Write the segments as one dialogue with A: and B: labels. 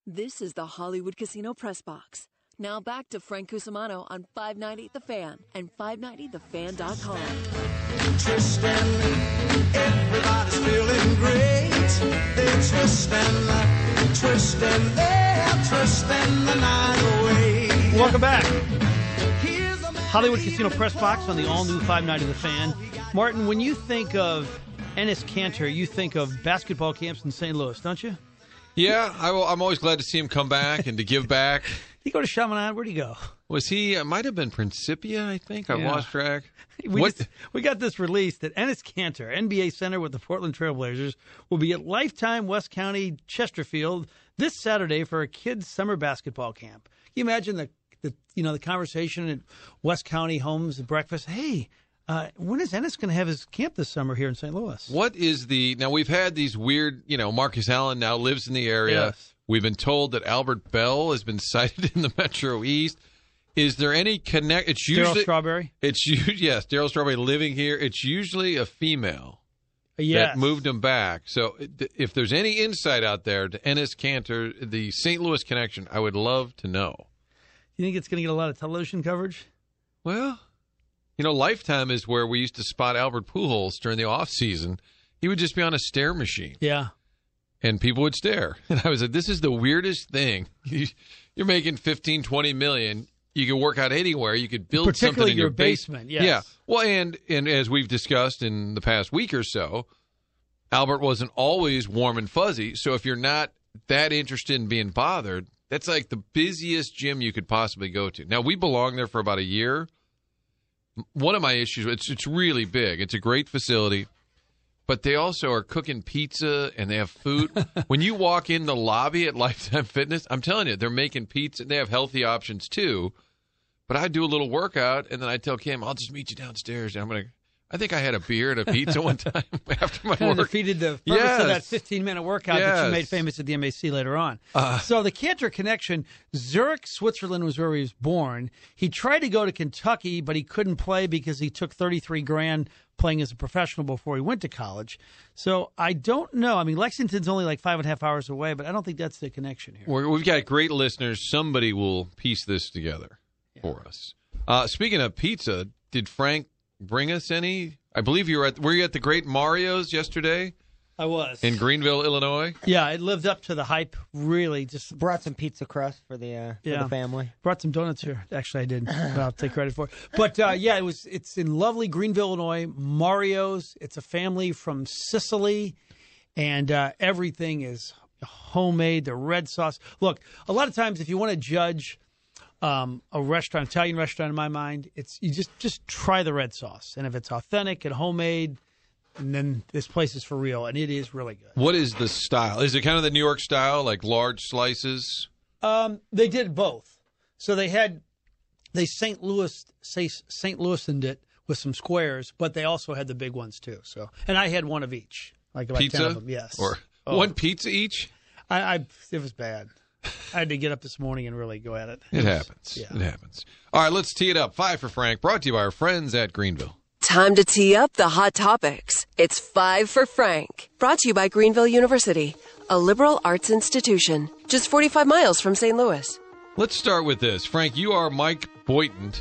A: This is the Hollywood Casino Press Box. Now back to Frank Cusimano on 590 The Fan and 590thefan.com.
B: Tristan, everybody's feeling great. They're twisting the night away.
C: Welcome back. Hollywood Casino Press Box on the all-new 590 The Fan. Martin, when you think of Enes Kanter, you think of basketball camps in St. Louis, don't you?
D: Yeah, I'm always glad to see him come back and to give back.
C: Did he go to Chaminade? Where'd he go?
D: Was he? Might have been Principia, I think. I've lost track.
C: We got this release that Enes Kanter, NBA center with the Portland Trailblazers, will be at Lifetime West County Chesterfield this Saturday for a kids' summer basketball camp. Can you imagine the conversation at West County homes at breakfast? Hey, when is Enes going to have his camp this summer here in St. Louis?
D: What is now we've had these weird, Marcus Allen now lives in the area.
C: Yes.
D: We've been told that Albert Bell has been sighted in the Metro East. Is there any connect? It's usually
C: Darryl Strawberry.
D: Yes, Darryl Strawberry living here. It's usually a female that moved him back. So if there's any insight out there to Enes Kanter, the St. Louis connection, I would love to know.
C: You think it's going to get a lot of television coverage?
D: Well, Lifetime is where we used to spot Albert Pujols during the off season. He would just be on a stare machine.
C: Yeah.
D: And people would stare. And I was like, this is the weirdest thing. You're making $15, $20 million. You can work out anywhere. You could build something in your
C: basement. Yes.
D: Yeah. Well, and as we've discussed in the past week or so, Albert wasn't always warm and fuzzy. So if you're not that interested in being bothered, that's like the busiest gym you could possibly go to. Now, we belonged there for about a year. One of my issues, it's really big. It's a great facility. But they also are cooking pizza and they have food. When you walk in the lobby at Lifetime Fitness, I'm telling you, they're making pizza. They have healthy options too. But I do a little workout and then I tell Kim, I'll just meet you downstairs. And I think I had a beer and a pizza one time after my work.
C: Defeated the purpose of that 15-minute workout that you made famous at the MAC later on. So the Kanter connection, Zurich, Switzerland was where he was born. He tried to go to Kentucky, but he couldn't play because he took $33,000 playing as a professional before he went to college. So I don't know. I mean, Lexington's only like 5.5 hours away, but I don't think that's the connection here.
D: We've got great listeners. Somebody will piece this together for us. Speaking of pizza, did Frank bring us any? I believe were you at the Great Mario's yesterday?
C: I was.
D: In Greenville, Illinois?
C: Yeah, it lived up to the hype, really. Just
E: brought some pizza crust for the family.
C: Brought some donuts here. Actually, I didn't. But I'll take credit for it. But, it's in lovely Greenville, Illinois. Mario's. It's a family from Sicily, and everything is homemade. The red sauce. Look, a lot of times if you want to judge a restaurant, Italian restaurant in my mind, it's you just try the red sauce. And if it's authentic and homemade, and then this place is for real, and it is really good.
D: What is the style? Is it kind of the New York style, like large slices?
C: They did both. So they St. Louisened it with some squares, but they also had the big ones too. So, and I had one of each, like
D: pizza?
C: 10 of them. Yes,
D: or one pizza each.
C: It was bad. I had to get up this morning and really go at it.
D: It happens. Yeah. It happens. All right, let's tee it up. 5 for Frank, brought to you by our friends at Greenville.
A: Time to tee up the hot topics. It's 5 for Frank. Brought to you by Greenville University, a liberal arts institution, just 45 miles from St. Louis.
D: Let's start with this. Frank, you are Mike Boynton,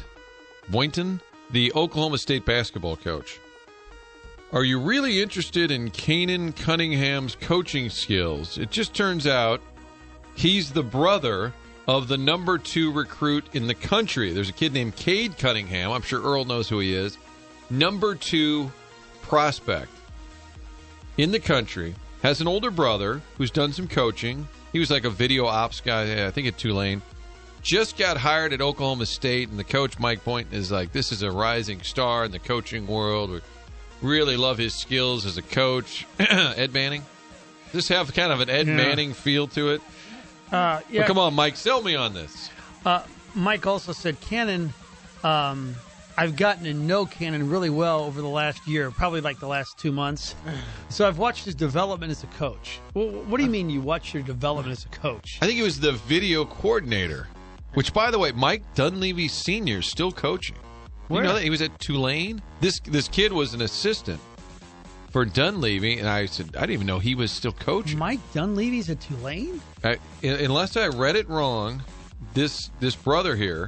D: the Oklahoma State basketball coach. Are you really interested in Kanan Cunningham's coaching skills? It just turns out he's the brother of the number 2 recruit in the country. There's a kid named Cade Cunningham. I'm sure Earl knows who he is. Number 2 prospect in the country, has an older brother who's done some coaching. He was like a video ops guy, I think at Tulane. Just got hired at Oklahoma State, and the coach, Mike Boynton, is like, this is a rising star in the coaching world. We really love his skills as a coach. Ed Manning? Does this have kind of an Ed Manning feel to it?
C: Yeah.
D: Well, come on, Mike, sell me on this.
C: Mike also said, Cannon, I've gotten to know Cannon really well over the last year, probably like the last 2 months. So I've watched his development as a coach. Well, what do you mean you watched your development as a coach?
D: I think he was the video coordinator, which, by the way, Mike Dunleavy Sr. is still coaching.
C: Where?
D: You know that? He was at Tulane. This kid was an assistant for Dunleavy, and I said, I didn't even know he was still coaching.
C: Mike Dunleavy's at Tulane?
D: Unless I read it wrong, this brother here,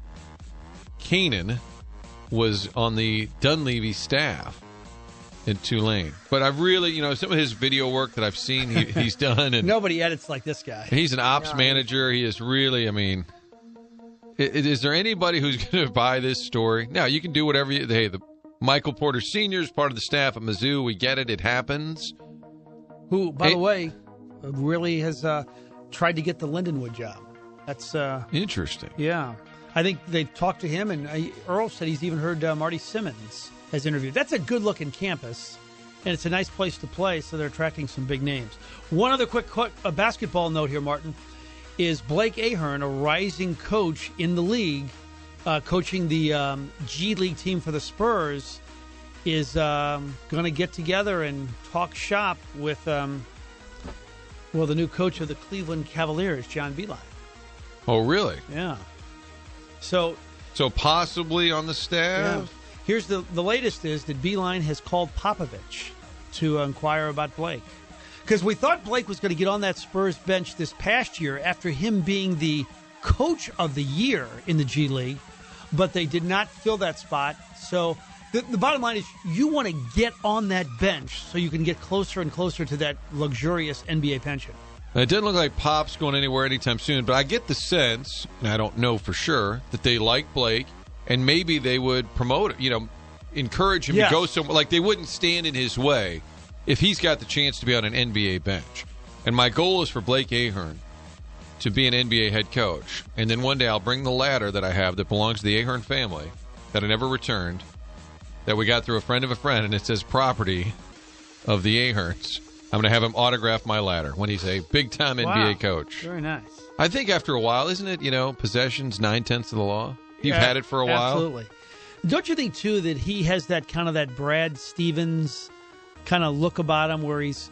D: Kanan, was on the Dunleavy staff in Tulane. But I've really, some of his video work that I've seen he's done. And
C: nobody edits like this guy.
D: He's an ops manager. He is really, is there anybody who's going to buy this story? Now, you can do whatever the Michael Porter Sr. is part of the staff at Mizzou. We get it. It happens.
C: Who, by the way, really has tried to get the Lindenwood job. That's
D: interesting.
C: Yeah. I think they've talked to him, and Earl said he's even heard Marty Simmons has interviewed. That's a good-looking campus, and it's a nice place to play, so they're attracting some big names. One other quick basketball note here, Martin, is Blake Ahern, a rising coach in the league, coaching the G League team for the Spurs, is going to get together and talk shop with, the new coach of the Cleveland Cavaliers, John Beilein.
D: Oh, really?
C: Yeah. So
D: possibly on the staff?
C: Yeah. Here's the latest is that Beilein has called Popovich to inquire about Blake. Because we thought Blake was going to get on that Spurs bench this past year after him being the coach of the year in the G League, but they did not fill that spot. So the bottom line is you want to get on that bench so you can get closer and closer to that luxurious NBA pension.
D: It doesn't look like Pop's going anywhere anytime soon, but I get the sense, and I don't know for sure, that they like Blake, and maybe they would promote it, encourage him to go somewhere. Like they wouldn't stand in his way if he's got the chance to be on an NBA bench. And my goal is for Blake Ahern to be an NBA head coach. And then one day I'll bring the ladder that I have that belongs to the Ahern family that I never returned, that we got through a friend of a friend, and it says property of the Aherns. I'm going to have him autograph my ladder when he's a big-time NBA coach.
C: Very nice.
D: I think after a while, isn't it, possession's 9/10 of the law? You've had it for a while.
C: Absolutely. Don't you think, too, that he has that kind of that Brad Stevens kind of look about him where he's,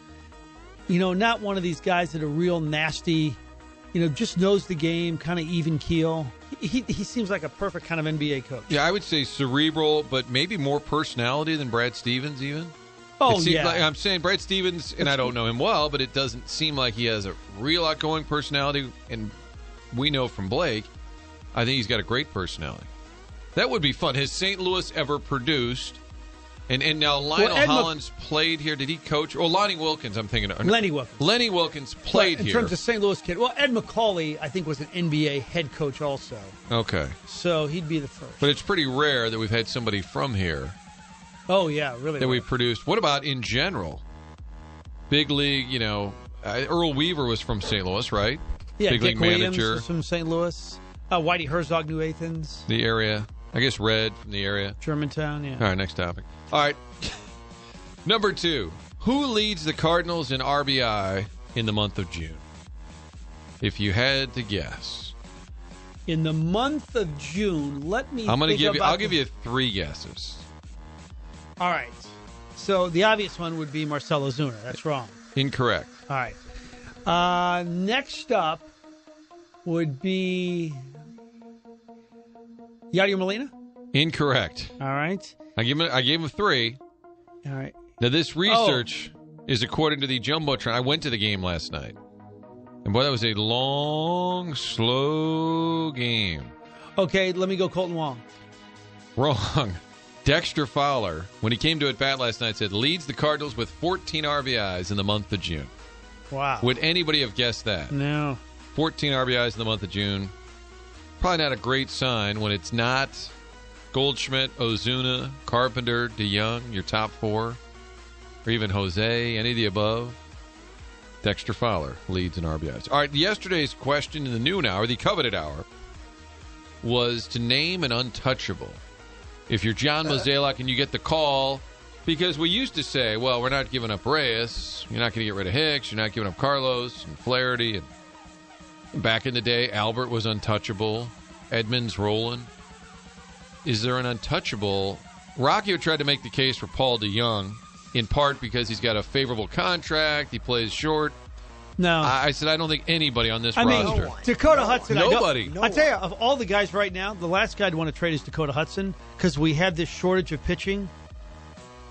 C: not one of these guys that are real nasty, just knows the game, kind of even keel. He seems like a perfect kind of NBA coach.
D: Yeah, I would say cerebral, but maybe more personality than Brad Stevens even.
C: Oh, yeah.
D: Like, I'm saying Brad Stevens, and I don't know him well, but it doesn't seem like he has a real outgoing personality. And we know from Blake, I think he's got a great personality. That would be fun. Has St. Louis ever produced? And now Lionel Hollins played here. Did he coach? Or Lonnie Wilkins, I'm thinking of.
C: Lenny Wilkins.
D: Lenny Wilkins played here.
C: In terms of St. Louis kid. Well, Ed McCauley, I think, was an NBA head coach also.
D: Okay.
C: So he'd be the first.
D: But it's pretty rare that we've had somebody from here.
C: Oh, yeah, really.
D: That we produced. What about in general? Big league, Earl Weaver was from St. Louis, right?
C: Yeah,
D: Big
C: Dick
D: league
C: Williams
D: manager.
C: was from St. Louis. Whitey Herzog knew Athens.
D: The area. I guess Red from the area.
C: Germantown, yeah.
D: All right, next topic. All right. Number 2. Who leads the Cardinals in RBI in the month of June? If you had to guess.
C: In the month of June,
D: I'll give you 3 guesses.
C: All right. So the obvious one would be Marcell Ozuna. That's wrong.
D: Incorrect.
C: All right. Next up would be Yadier Molina.
D: Incorrect.
C: All right.
D: I gave him 3.
C: All right.
D: Now this research is according to the Jumbotron. I went to the game last night, and boy, that was a long, slow game.
C: Okay, let me go Colton Wong.
D: Wrong. Dexter Fowler, when he came to at bat last night, said leads the Cardinals with 14 RBIs in the month of June.
C: Wow.
D: Would anybody have guessed that?
C: No.
D: 14 RBIs in the month of June. Probably not a great sign when it's not Goldschmidt, Ozuna, Carpenter, DeYoung, your top 4, or even Jose, any of the above. Dexter Fowler leads in RBIs. All right, yesterday's question in the noon hour, the coveted hour, was to name an untouchable. If you're John Mozeliak and you get the call, because we used to say, well, we're not giving up Reyes, you're not going to get rid of Hicks, you're not giving up Carlos and Flaherty. And back in the day, Albert was untouchable, Edmonds, Roland. Is there an untouchable? Rocky tried to make the case for Paul DeYoung, in part because he's got a favorable contract, he plays short.
C: No.
D: I said I don't think anybody on this roster.
C: Dakota Hudson.
D: Nobody.
C: I tell you, of all the guys right now, the last guy I'd want to trade is Dakota Hudson because we have this shortage of pitching.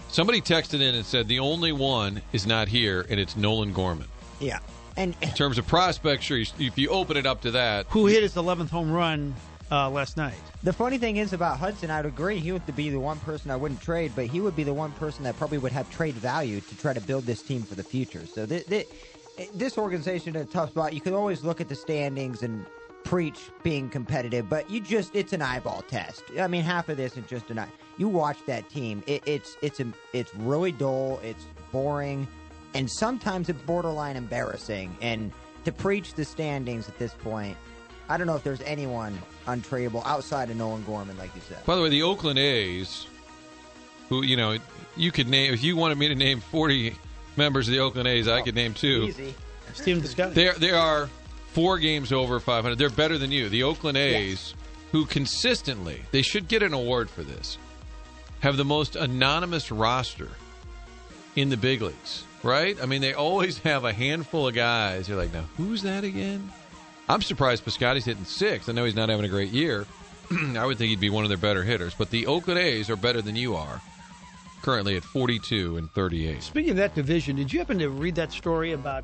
D: Somebody texted in and said the only one is not here, and it's Nolan Gorman.
E: Yeah. And
D: in terms of prospects, sure, if you open it up to that.
C: Who hit his 11th home run last night?
E: The funny thing is about Hudson, I would agree. He would be the one person I wouldn't trade, but he would be the one person that probably would have trade value to try to build this team for the future. So this organization in a tough spot. You could always look at the standings and preach being competitive, but it's an eyeball test. I mean, half of this is just an eye. You watch that team, it's really dull, it's boring, and sometimes it's borderline embarrassing. And to preach the standings at this point, I don't know if there's anyone untradeable outside of Nolan Gorman, like you said.
D: By the way, the Oakland A's, who, you could name, if you wanted me to name 40 members of the Oakland A's, I could name 2.
E: Easy.
C: Steven Descotty.
D: They are 4 games over 500. They're better than you. The Oakland A's, who consistently, they should get an award for this, have the most anonymous roster in the big leagues, right? I mean, they always have a handful of guys. You're like, now, who's that again? I'm surprised Piscotty's hitting 6. I know he's not having a great year. I would think he'd be one of their better hitters. But the Oakland A's are better than you are, currently at 42 and 38.
C: Speaking of that division, did you happen to read that story about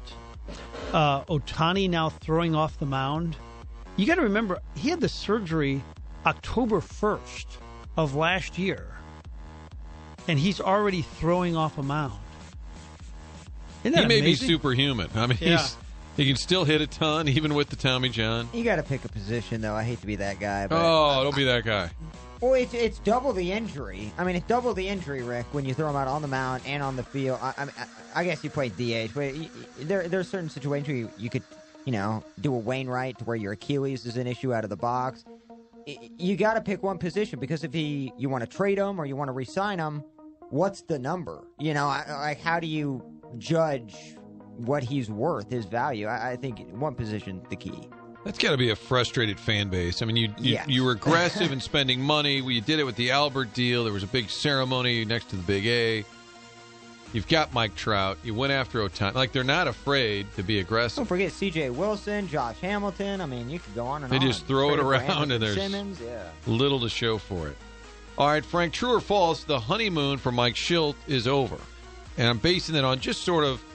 C: Ohtani now throwing off the mound? You got to remember, he had the surgery October 1st of last year, and he's already throwing off a mound. Isn't that
D: he may
C: amazing?
D: be superhuman. I mean, he can still hit a ton, even with the Tommy John.
E: You got to pick a position, though. I hate to be that guy. But
D: don't be that guy.
E: Well, it's double the injury. I mean, it's double the injury, Rick, when you throw him out on the mound and on the field. I guess you play DH, but there's certain situations where you could, do a Wainwright to where your Achilles is an issue out of the box. You got to pick one position, because if you want to trade him or you want to re-sign him, what's the number? How do you judge what he's worth, his value? I think one position the key.
D: That's got to be a frustrated fan base. I mean, you were aggressive in spending money. You did it with the Albert deal. There was a big ceremony next to the Big A. You've got Mike Trout. You went after Ohtani. Like, they're not afraid to be aggressive.
E: Don't forget C.J. Wilson, Josh Hamilton. I mean, you could go on and
D: on.
E: They
D: just throw it around, and there's
E: Simmons.
D: little to show for it. All right, Frank, true or false, the honeymoon for Mike Shildt is over. And I'm basing it on just sort of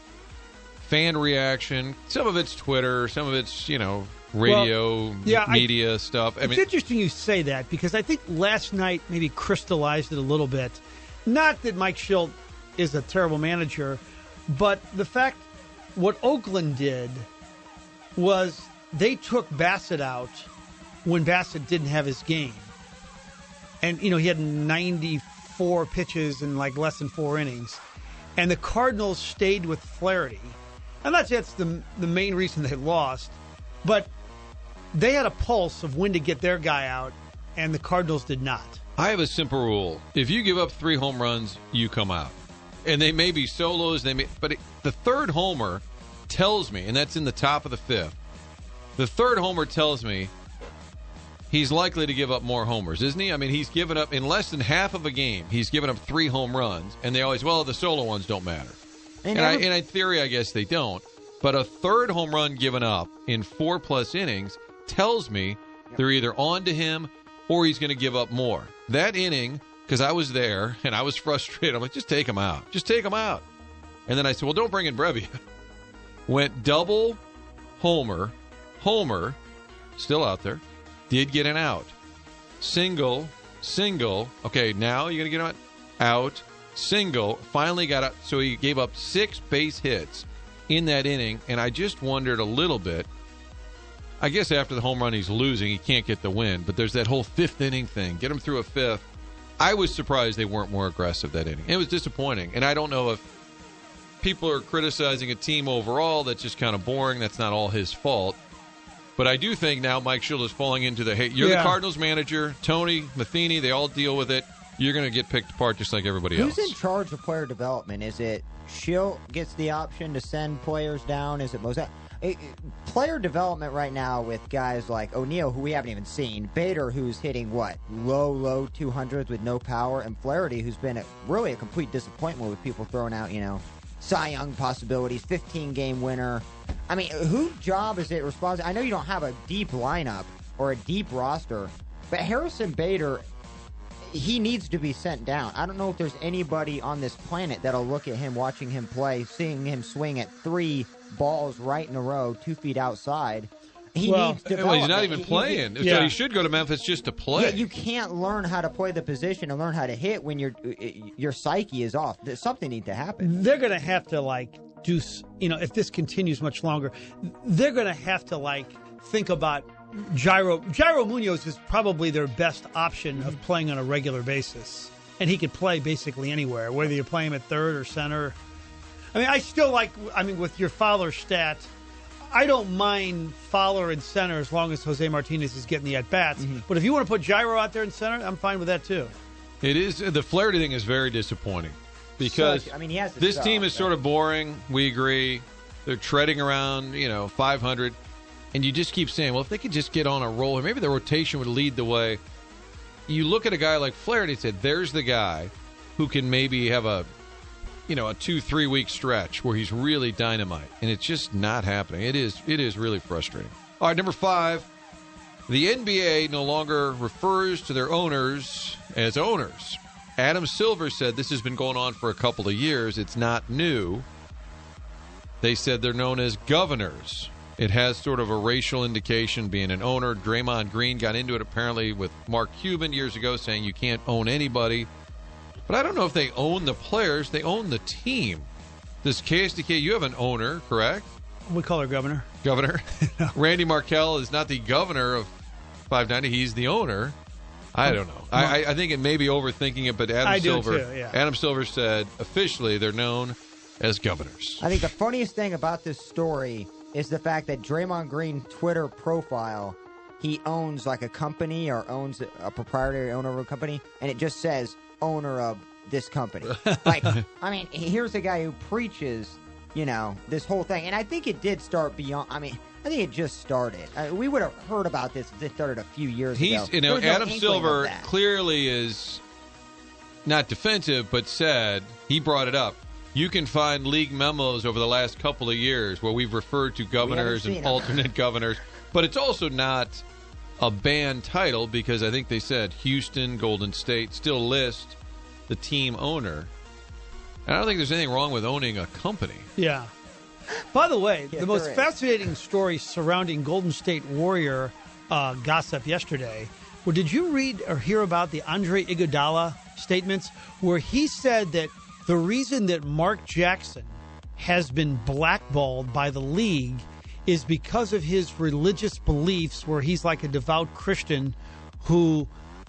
D: fan reaction. Some of it's Twitter, some of it's, radio, media stuff.
C: It's interesting you say that, because I think last night maybe crystallized it a little bit. Not that Mike Shildt is a terrible manager, but the fact what Oakland did was they took Bassett out when Bassett didn't have his game. And, he had 94 pitches in less than 4 innings. And the Cardinals stayed with Flaherty. I'm not saying that's the main reason they lost, but they had a pulse of when to get their guy out, and the Cardinals did not.
D: I have a simple rule. If you give up 3 home runs, you come out. And they may be solos, but the third homer tells me, and that's in the top of the 5th, the third homer tells me he's likely to give up more homers, isn't he? I mean, he's given up, in less than half of a game, he's given up 3 home runs, and they always, the solo ones don't matter. And in theory, I guess they don't. But a third home run given up in 4+ innings tells me they're either on to him or he's going to give up more. That inning, because I was there and I was frustrated, I'm like, just take him out. Just take him out. And then I said, don't bring in Brevia. Went double, homer, still out there, did get an out. Single, okay, now you're going to get out, single, finally got out. So he gave up 6 base hits in that inning, and I just wondered a little bit. I guess after the home run he's losing, he can't get the win, but there's that whole 5th inning thing. Get him through a 5th. I was surprised they weren't more aggressive that inning. It was disappointing, and I don't know if people are criticizing a team overall that's just kind of boring. That's not all his fault. But I do think now Mike Shildt is falling into the, hey, you're the Cardinals manager, Tony, Matheny, they all deal with it. You're going to get picked apart just like everybody else.
E: Who's in charge of player development? Is it Shildt gets the option to send players down? Is it Mozart? Player development right now with guys like O'Neill, who we haven't even seen, Bader, who's hitting, low 200s with no power, and Flaherty, who's been really a complete disappointment with people throwing out, Cy Young possibilities, 15-game winner. I mean, whose job is it responsible? I know you don't have a deep lineup or a deep roster, but Harrison Bader, he needs to be sent down. I don't know if there's anybody on this planet that'll look at him, watching him play, seeing him swing at 3 balls right in a row, 2 feet outside. He needs development.
D: Well, he's not even playing, so he should go to Memphis just to play.
E: Yeah, you can't learn how to play the position and learn how to hit when your psyche is off. Something needs to happen.
C: They're going to have to do, if this continues much longer, they're going to have to think about Jairo. Jairo Munoz is probably their best option of playing on a regular basis, and he could play basically anywhere, whether you play him at third or center. I mean, I still with your Fowler stat, I don't mind Fowler in center as long as Jose Martinez is getting the at-bats. Mm-hmm. But if you want to put Jairo out there in center, I'm fine with that too. It is.
D: The Flaherty thing is very disappointing because
E: he has
D: this team is sort of boring. We agree. They're treading around, 500. And you just keep saying, well, if they could just get on a roll, or maybe the rotation would lead the way. You look at a guy like Flaherty and say, there's the guy who can maybe have a 2-3 week stretch where he's really dynamite, and it's just not happening. It is really frustrating. All right, number 5, the NBA no longer refers to their owners as owners. Adam Silver said this has been going on for a couple of years. It's not new. They said they're known as governors. It has sort of a racial indication, being an owner. Draymond Green got into it apparently with Mark Cuban years ago, saying you can't own anybody. But I don't know if they own the players. They own the team. Does KSDK, you have an owner, correct?
C: We call her governor.
D: Governor? No. Randy Markell is not the governor of 590. He's the owner. I don't know. I think it may be overthinking it, but Adam Silver said officially they're known as governors.
E: I think the funniest thing about this story is the fact that Draymond Green Twitter profile, he owns a company or owns a proprietary owner of a company, and it just says owner of this company. Here's a guy who preaches, this whole thing. And I think it did start beyond, I think it just started. We would have heard about this if it started a few years ago.
D: Adam Silver clearly is not defensive, but said, he brought it up. You can find league memos over the last couple of years where we've referred to governors and alternate governors. But it's also not a banned title because I think they said Houston, Golden State still list the team owner. And I don't think there's anything wrong with owning a company.
C: Yeah. By the way, the most fascinating story surrounding Golden State Warrior gossip yesterday, did you read or hear about the Andre Iguodala statements where he said that the reason that Mark Jackson has been blackballed by the league is because of his religious beliefs, where he's like a devout Christian who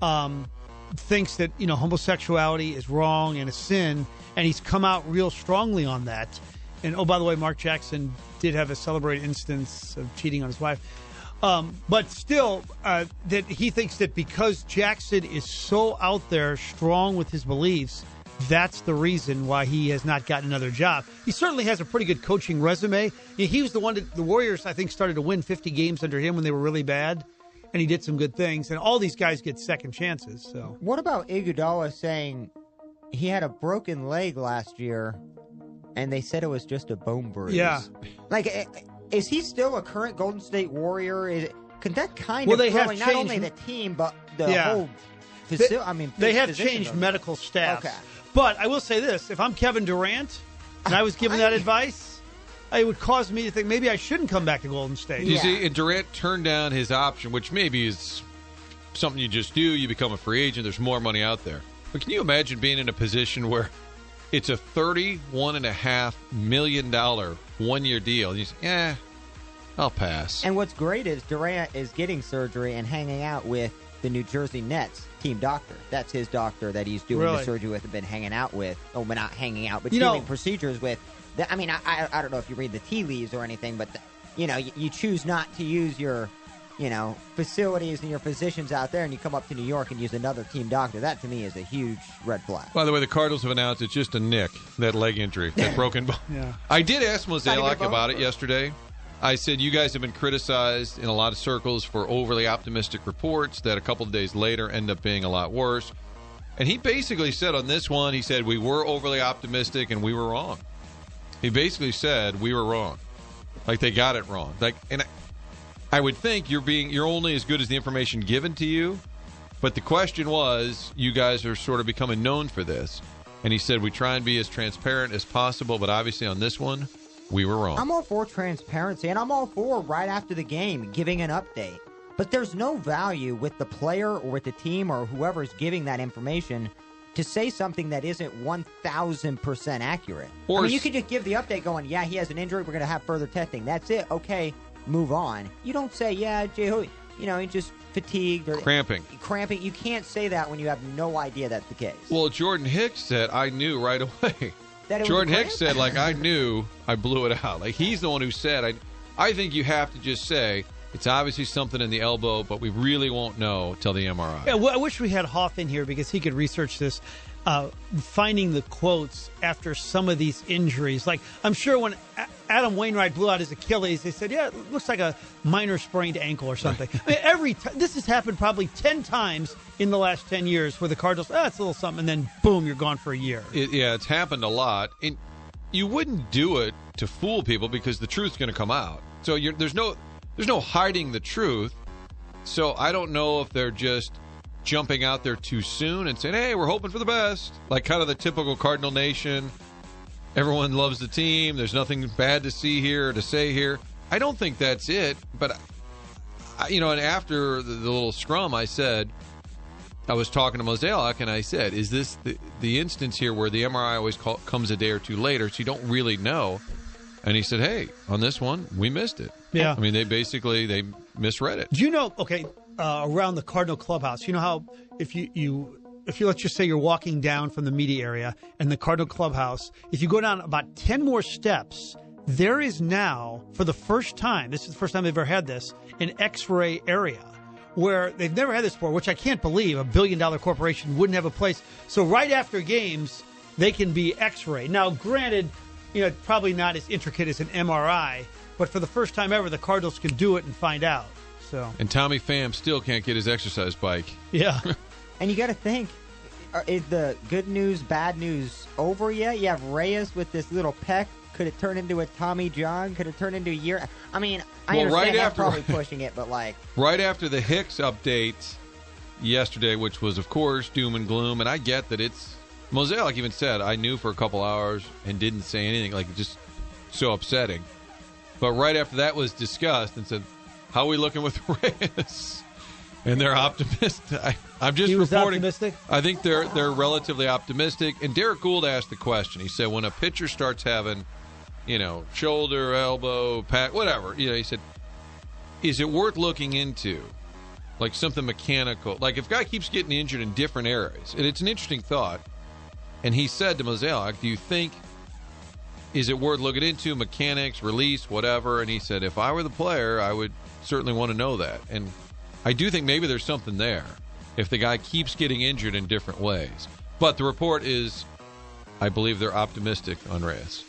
C: thinks that, homosexuality is wrong and a sin, and he's come out real strongly on that. And, oh, by the way, Mark Jackson did have a celebrated instance of cheating on his wife. But still, that he thinks that because Jackson is so out there strong with his beliefs, that's the reason why he has not gotten another job. He certainly has a pretty good coaching resume. He was the one that the Warriors, I think, started to win 50 games under him when they were really bad, and he did some good things. And all these guys get second chances. So,
E: what about Iguodala saying he had a broken leg last year, and they said it was just a bone bruise?
C: Yeah.
E: Is he still a current Golden State Warrior? Could that kind of throw not only the team, but the whole facility?
C: They have changed medical staff.
E: Okay.
C: But I will say this, if I'm Kevin Durant and I was given that advice, it would cause me to think maybe I shouldn't come back to Golden State.
D: You see, and Durant turned down his option, which maybe is something you just do. You become a free agent. There's more money out there. But can you imagine being in a position where it's a $31.5 million one-year deal? And you say, I'll pass.
E: And what's great is Durant is getting surgery and hanging out with the New Jersey Nets team doctor. That's his doctor that he's doing the surgery with and been hanging out with. Oh, but not hanging out, but doing procedures with. I don't know if you read the tea leaves or anything, but you choose not to use your facilities and your physicians out there, and you come up to New York and use another team doctor. That to me is a huge red flag.
D: By the way, the Cardinals have announced it's just a nick, that leg injury, that broken bone.
C: Yeah.
D: I did ask Mozeliak about it yesterday. I said, you guys have been criticized in a lot of circles for overly optimistic reports that a couple of days later end up being a lot worse. And he basically said on this one, he said, we were overly optimistic and we were wrong. He basically said, we were wrong. Like, they got it wrong. And I would think you're only as good as the information given to you. But the question was, you guys are sort of becoming known for this. And he said, we try and be as transparent as possible, but obviously on this one, we were wrong.
E: I'm all for transparency, and I'm all for right after the game giving an update. But there's no value with the player or with the team or whoever's giving that information to say something that isn't 1,000% accurate. I mean, you could just give the update going, yeah, he has an injury, we're going to have further testing. That's it. Okay, move on. You don't say, yeah, Jay, he just fatigued or
D: cramping.
E: You can't say that when you have no idea that's the case.
D: Well, Jordan Hicks said, I knew right away. Jordan Hicks said, I knew I blew it out. He's the one who said, I think you have to just say, it's obviously something in the elbow, but we really won't know till the MRI.
C: Yeah, well, I wish we had Hoff in here because he could research this, finding the quotes after some of these injuries. Like, I'm sure when Adam Wainwright blew out his Achilles, they said, yeah, it looks like a minor sprained ankle or something. I mean, this has happened probably 10 times in the last 10 years where the Cardinals, it's a little something, and then boom, you're gone for a year.
D: It's happened a lot. And you wouldn't do it to fool people because the truth's going to come out. So there's no hiding the truth. So I don't know if they're just jumping out there too soon and saying, hey, we're hoping for the best. Like kind of the typical Cardinal Nation. Everyone loves the team. There's nothing bad to see here or to say here. I don't think that's it. But, and after the little scrum, I was talking to Mozeliak, and I said, is this the instance here where the MRI always comes a day or two later, so you don't really know? And he said, hey, on this one, we missed it.
C: Yeah.
D: I mean, they misread it.
C: Do you know, around the Cardinal clubhouse, you know how if you let's just say you're walking down from the media area and the Cardinal clubhouse, if you go down about 10 more steps, there is now, for the first time, this is the first time they've ever had this, an X-ray area where they've never had this before, which I can't believe a billion-dollar corporation wouldn't have a place. So right after games, they can be X-ray. Now, granted, probably not as intricate as an MRI, but for the first time ever, the Cardinals can do it and find out. So. And
D: Tommy Pham still can't get his exercise bike.
C: Yeah.
E: And you got to think, is the good news, bad news over yet? You have Reyes with this little peck. Could it turn into a Tommy John? Could it turn into a year? I mean, I understand that's probably pushing it, but
D: right after the Hicks update yesterday, which was, of course, doom and gloom, and I get that it's Mozeliak even said, I knew for a couple hours and didn't say anything, just so upsetting. But right after that was discussed and said, how are we looking with Reyes? And they're optimistic. I'm just reporting.
C: Optimistic?
D: I think they're relatively optimistic. And Derek Gould asked the question. He said, when a pitcher starts having, shoulder, elbow, whatever, he said, is it worth looking into? Like something mechanical. Like if a guy keeps getting injured in different areas. And it's an interesting thought. And he said to Mozeliak, do you think, is it worth looking into? Mechanics, release, whatever. And he said, if I were the player, I would certainly want to know that. And I do think maybe there's something there if the guy keeps getting injured in different ways. But the report is, I believe they're optimistic on Reyes.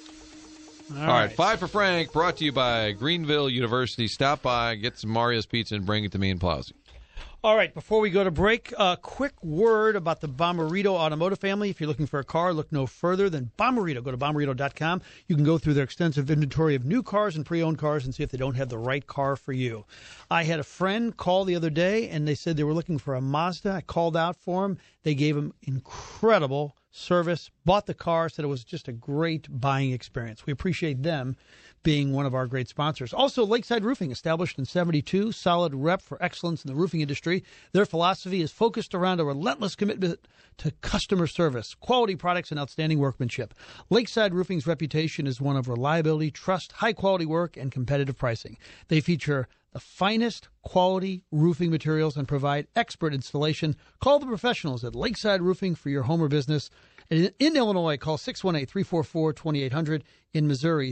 D: All right, 5 for Frank, brought to you by Greenville University. Stop by, get some Mario's Pizza, and bring it to me in Plowsy.
C: All right, before we go to break, a quick word about the Bomarito Automotive family. If you're looking for a car, look no further than Bomarito. Go to Bomarito.com. You can go through their extensive inventory of new cars and pre-owned cars and see if they don't have the right car for you. I had a friend call the other day, and they said they were looking for a Mazda. I called out for them. They gave them incredible service, bought the car, said it was just a great buying experience. We appreciate them being one of our great sponsors. Also, Lakeside Roofing, established in 72, solid rep for excellence in the roofing industry. Their philosophy is focused around a relentless commitment to customer service, quality products, and outstanding workmanship. Lakeside Roofing's reputation is one of reliability, trust, high-quality work, and competitive pricing. They feature the finest quality roofing materials and provide expert installation. Call the professionals at Lakeside Roofing for your home or business. In Illinois, call 618-344-2800. In Missouri,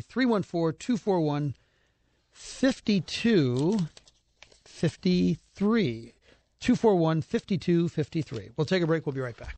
C: 314-241-5253. 241-5253. We'll take a break. We'll be right back.